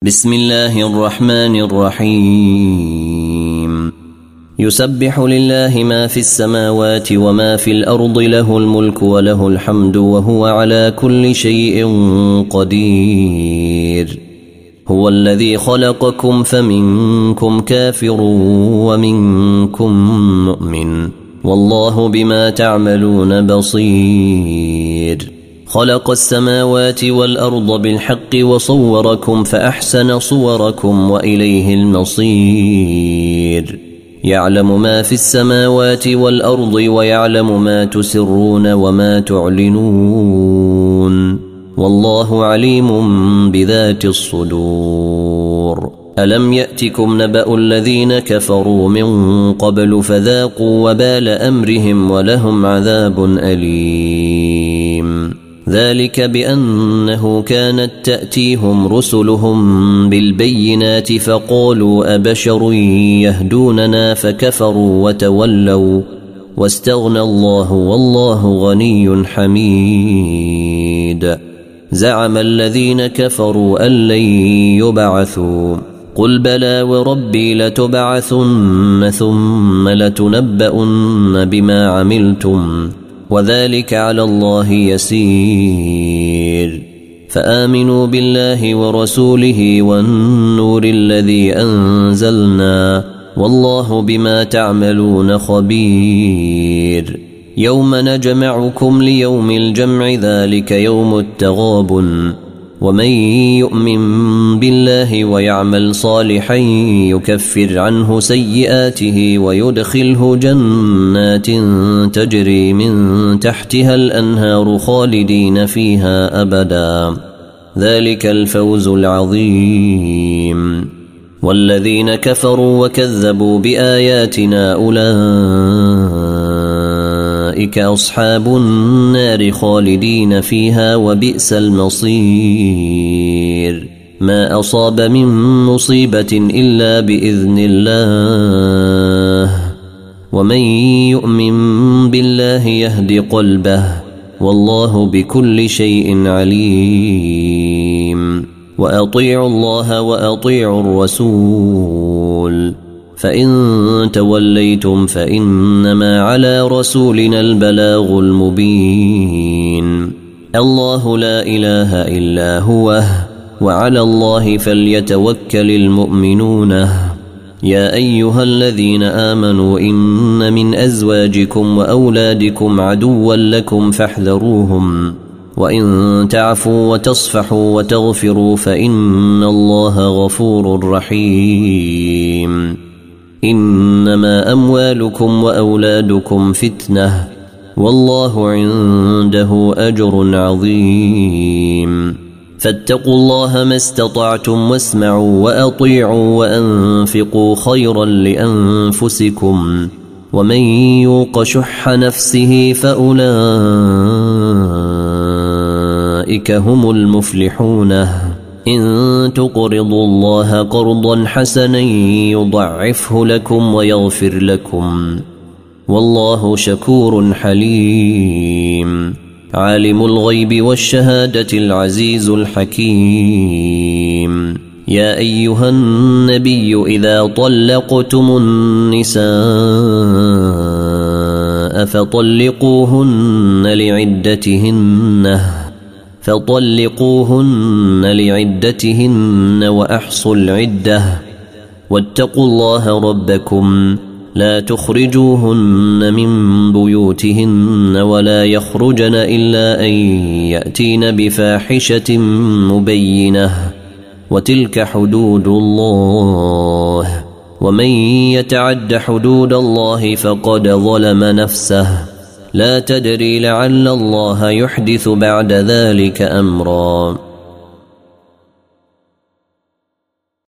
بسم الله الرحمن الرحيم يسبح لله ما في السماوات وما في الأرض له الملك وله الحمد وهو على كل شيء قدير هو الذي خلقكم فمنكم كافر ومنكم مؤمن والله بما تعملون بصير خلق السماوات والأرض بالحق وصوركم فأحسن صوركم وإليه المصير يعلم ما في السماوات والأرض ويعلم ما تسرون وما تعلنون والله عليم بذات الصدور ألم يأتكم نبأ الذين كفروا من قبل فذاقوا وبال أمرهم ولهم عذاب أليم ذلك بأنه كانت تأتيهم رسلهم بالبينات فقالوا أبشر يهدوننا فكفروا وتولوا واستغنى الله والله غني حميد زعم الذين كفروا أن لن يبعثوا قل بلى وربي لتبعثن ثم لتنبؤن بما عملتم وذلك على الله يسير فآمنوا بالله ورسوله والنور الذي أنزلنا والله بما تعملون خبير يوم نجمعكم ليوم الجمع ذلك يوم التغابن ومن يؤمن بالله ويعمل صالحا يكفر عنه سيئاته ويدخله جنات تجري من تحتها الأنهار خالدين فيها أبدا ذلك الفوز العظيم والذين كفروا وكذبوا بآياتنا أولئك أصحاب النار خالدين فيها وبئس المصير ما أصاب من مصيبة إلا بإذن الله ومن يؤمن بالله يهد قلبه والله بكل شيء عليم وأطيعوا الله وأطيعوا الرسول فإن توليتم فإنما على رسولنا البلاغ المبين الله لا إله إلا هو وعلى الله فليتوكل المؤمنون يا أيها الذين آمنوا إن من أزواجكم وأولادكم عدوا لكم فاحذروهم وإن تعفوا وتصفحوا وتغفروا فإن الله غفور رحيم إنما أموالكم وأولادكم فتنة والله عنده أجر عظيم فاتقوا الله ما استطعتم واسمعوا وأطيعوا وأنفقوا خيرا لأنفسكم ومن يوق شح نفسه فأولئك هم المفلحون إن تقرضوا الله قرضا حسنا يضعفه لكم ويغفر لكم والله شكور حليم عالم الغيب والشهادة العزيز الحكيم يا أيها النبي إذا طلقتم النساء فطلقوهن لعدتهن وأحصوا العدة واتقوا الله ربكم لا تخرجوهن من بيوتهن ولا يخرجن إلا أن يأتين بفاحشة مبينة وتلك حدود الله ومن يتعد حدود الله فقد ظلم نفسه لا تدري لعل الله يحدث بعد ذلك أمرا